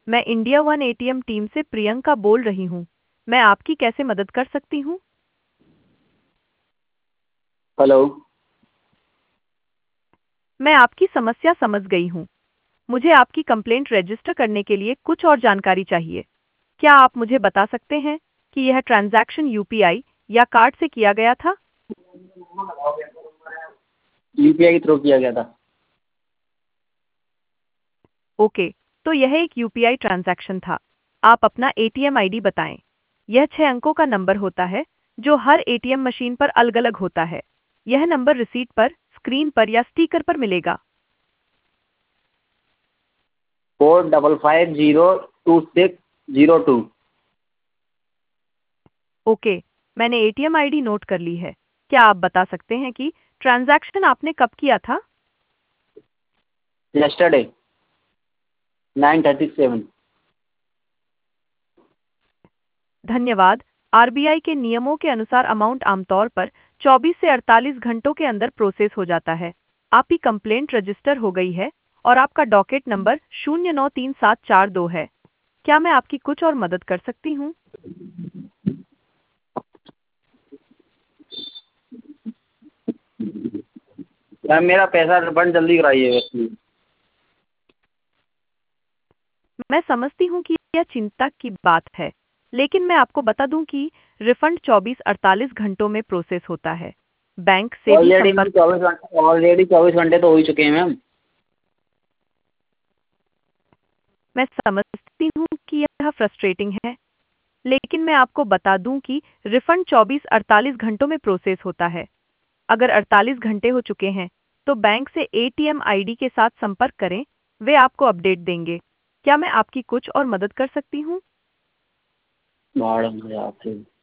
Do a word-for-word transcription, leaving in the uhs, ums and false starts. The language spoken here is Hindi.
मैं इंडिया वन एटीएम टीम से प्रियंका बोल रही हूँ। मैं आपकी कैसे मदद कर सकती हूँ? हेलो। मैं आपकी समस्या समझ गई हूँ। मुझे आपकी कंप्लेंट रजिस्टर करने के लिए कुछ और जानकारी चाहिए। क्या आप मुझे बता सकते हैं कि यह ट्रांजैक्शन यूपीआई या कार्ड से किया गया था? यूपीआई के थ्रू किया गया था। ओके, तो यह एक यूपीआई ट्रांजैक्शन था। आप अपना एटीएम आईडी बताएं। यह छह अंकों का नंबर होता है जो हर एटीएम मशीन पर अलग-अलग होता है। यह नंबर रिसीट पर, स्क्रीन पर या स्टिकर पर मिलेगा। Four double five zero two six zero two. Okay, मैंने एटीएम आईडी नोट कर ली है। क्या आप बता सकते हैं कि ट्रांजैक्शन आपने कब किया था? Yesterday nine thirty seven. धन्यवाद। आरबीआई के नियमों के अनुसार अमाउंट आमतौर पर चौबीस से अड़तालीस घंटों के अंदर प्रोसेस हो जाता है। आपकी कंप्लेंट रजिस्टर हो गई है और आपका डॉकेट नंबर शून्य नौ तीन सात चार दो है। क्या मैं आपकी कुछ और मदद कर सकती हूँ? मैम मेरा पैसा रिफंड जल्दी कराइए बस। मैं समझती हूँ कि यह चिंता की बात है, लेकिन मैं आपको बता दूं कि रिफंड चौबीस अड़तालीस घंटों में प्रोसेस होता है। बैंक से भी ऑलरेडी मैम संपर्क। चौबीस घंटे ऑलरेडी चौबीस घंटे तो हो ही चुके हैं मैम। मैं समझती हूँ कि यह फ्रस्ट्रेटिंग है, लेकिन मैं आपको बता दूं कि रिफंड चौबीस अड़तालीस घंटों में प्रोसेस होता है। अगर अड़तालीस घंटे हो चुके हैं, तो बैंक से एटीएम आईडी के साथ संपर्क करें, वे आपको अपडेट देंगे। क्या मैं आपकी कुछ और मदद कर सकती हूँ? भाड़ में आपसे